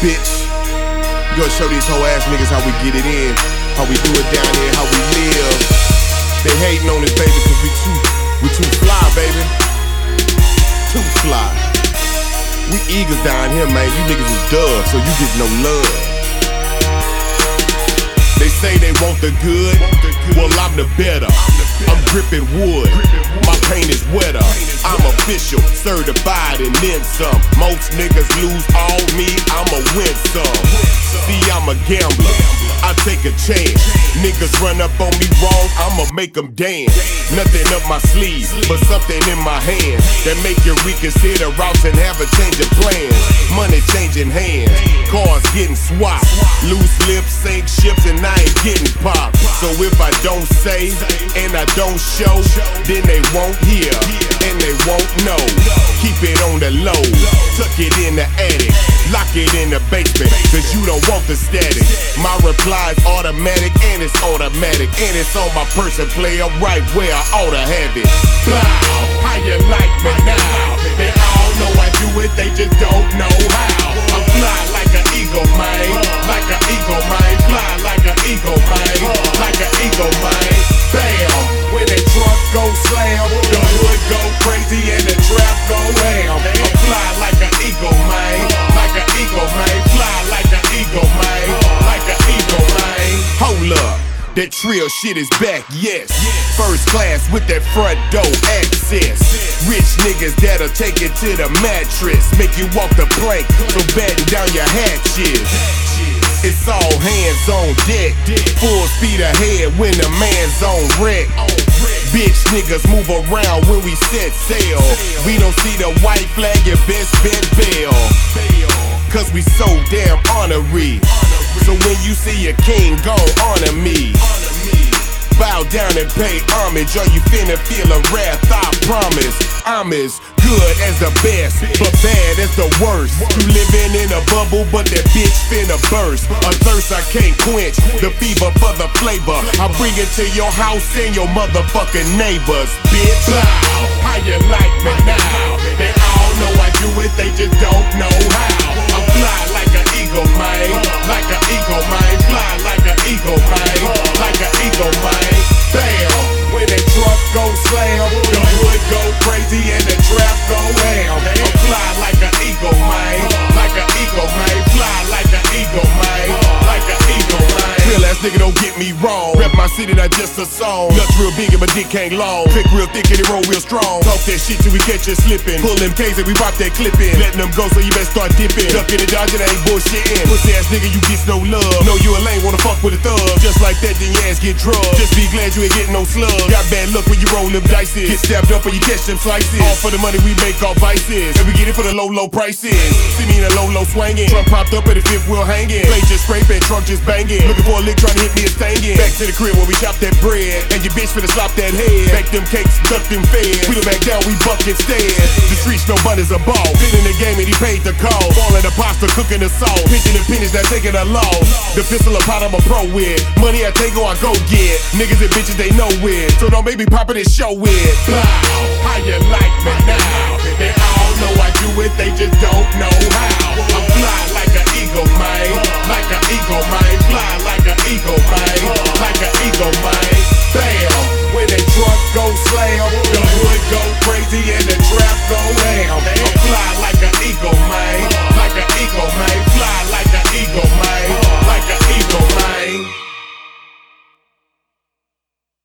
bitch. You gonna show these hoe ass niggas how we get it in, how we do it down here, how we live. They hating on us, baby, cause we too fly, baby. Too fly. We eagles down here, man. You niggas is doves, so you get no love. They say they want the good, well I'm the better. I'm gripping wood, my paint is wetter. I'm official, certified and then some. Most niggas lose all, me, I'ma win some. See, I'm a gambler, I take a chance. Niggas run up on me wrong, I'ma make them dance. Nothing up my sleeve, but something in my hand that make you reconsider routes and have a change of plans. Money changing hands, cars getting swapped. Loose lips sink ships and I ain't getting popped. So if I don't say and I don't show, then they won't hear and they won't know. Keep it on the low, tuck it in the attic, lock it in the basement, cause you don't want the static. My reply's automatic and it's automatic, and it's on my person, player, right where I oughta have it. Blow, how you like me now? They all know I do it, they just don't know how. I'm fly like an eagle, man, like an eagle, man. Fly like an eagle, man, like an eagle, man. Bam, when that truck go slam, the hood go crazy and the trap go ham. I'm fly like an eagle, man, like an eagle, man. Fly like an eagle, man, like an eagle, man. Hold up, that trill shit is back, yes. First class with that front door access. Rich niggas that'll take it to the mattress, make you walk the plank, so batten down your hatches. It's all hands on deck, full speed ahead when the man's on wreck. Bitch niggas move around when we set sail. We don't see the white flag, your best bet bail. Cause we so damn honorary. So when you see a king, go honor me. Bow down and pay homage, or you finna feel a wrath, I promise. I'm as good as the best, but bad as the worst. You living in a bubble, but that bitch finna burst. A thirst I can't quench, the fever for the flavor. I bring it to your house and your motherfucking neighbors, bitch. Wow, how you like me now? They all know I do it, they just don't know how. I'm fly like an eagle, man, like an eagle, man. Fly like an eagle, man, like an eagle, man. Bam, when that truck go slam, the hood go crazy and the trap go ham. I'm fly like an eagle, man, like an eagle, man. Fly like an eagle, man, like an eagle, man. Real ass nigga, don't get me wrong. Rep my city, not just a song. Nuts real big and my dick ain't long. Pick real thick and it roll real strong. Talk that shit till we catch you slipping. Pull them K's and we pop that clip in. Letting them go, so you better start dipping. Ducking and dodging, ain't bullshitting. Pussy ass nigga, you get no love. Know you a lame, wanna fuck with a thug. Just like that, then your ass get drugged. Just be glad you ain't getting no slug. Got bad luck when you roll them dices. Get stabbed up when you catch them slices. All for the money we make off vices, and we get it for the low prices. See me in a low swanging. Truck popped up at the fifth wheel hanging. Plate just scraping, truck just banging. Looking for a lick, trying to hit me a stangin'. Back to the crib where we chop that bread, and your bitch finna slop that head. Back them cakes, duck them feds. We don't back down, we buck instead. The streets know Bunny's a ball. Been in the game and he paid the call. Ballin' the pasta, cooking the salt. Pitching the pennies, not taking a loss. The pistol a pot, I'm a pro with. Money I take or I go get. Niggas and bitches they know it, so don't make me poppin' this show with. Blow, how you like me now? They all know I do it, they just don't know how. I'm fly like an eagle, man, like an eagle, man. Fly like an eagle, man, like an eagle, man. Bam, when that truck go slam, the